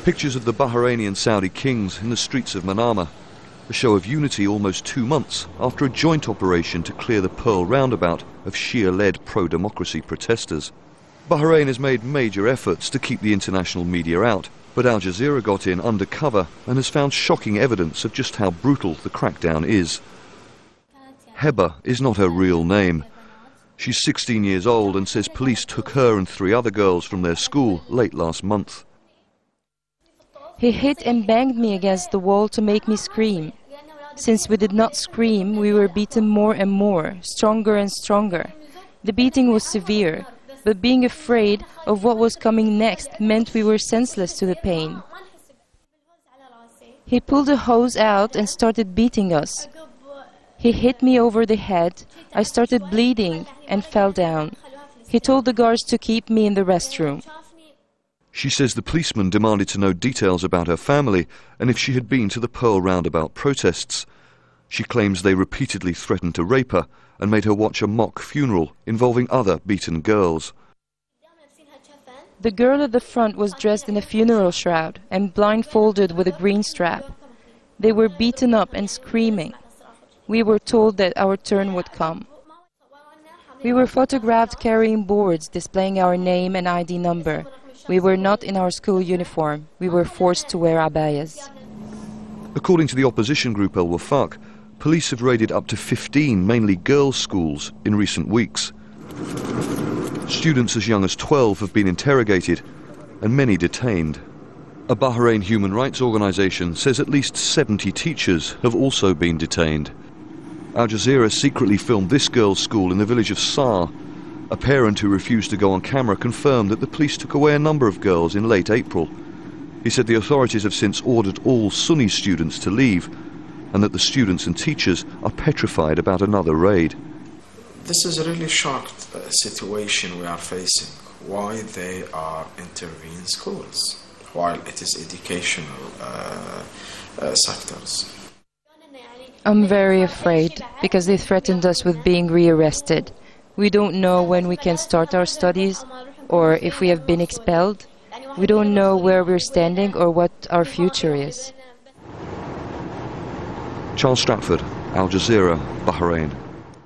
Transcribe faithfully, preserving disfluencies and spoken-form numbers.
Pictures of the Bahraini and Saudi kings in the streets of Manama, a show of unity almost two months after a joint operation to clear the Pearl Roundabout of Shia-led pro-democracy protesters. Bahrain has made major efforts to keep the international media out, but Al Jazeera got in undercover and has found shocking evidence of just how brutal the crackdown is. Heba is not her real name. She's sixteen years old and says police took her and three other girls from their school late last month. He hit and banged me against the wall to make me scream. Since we did not scream, we were beaten more and more, stronger and stronger. The beating was severe, but being afraid of what was coming next meant we were senseless to the pain. He pulled a hose out and started beating us. He hit me over the head. I started bleeding and fell down. He told the guards to keep me in the restroom. She says the policeman demanded to know details about her family and if she had been to the Pearl Roundabout protests. She claims they repeatedly threatened to rape her and made her watch a mock funeral involving other beaten girls. The girl at the front was dressed in a funeral shroud and blindfolded with a green strap. They were beaten up and screaming. We were told that our turn would come. We were photographed carrying boards displaying our name and I D number. We were not in our school uniform. We were forced to wear abayas. According to the opposition group Al Wafaq, police have raided up to fifteen mainly girls' schools in recent weeks. Students as young as twelve have been interrogated and many detained. A Bahrain human rights organisation says at least seventy teachers have also been detained. Al Jazeera secretly filmed this girls' school in the village of Sar. A parent who refused to go on camera confirmed that the police took away a number of girls in late April. He said the authorities have since ordered all Sunni students to leave and that the students and teachers are petrified about another raid. This is a really shocked uh, situation we are facing. Why they are intervening schools while it is educational uh, uh, sectors. I'm very afraid because they threatened us with being rearrested. We don't know when we can start our studies or if we have been expelled. We don't know where we're standing or what our future is. Charles Stratford, Al Jazeera, Bahrain.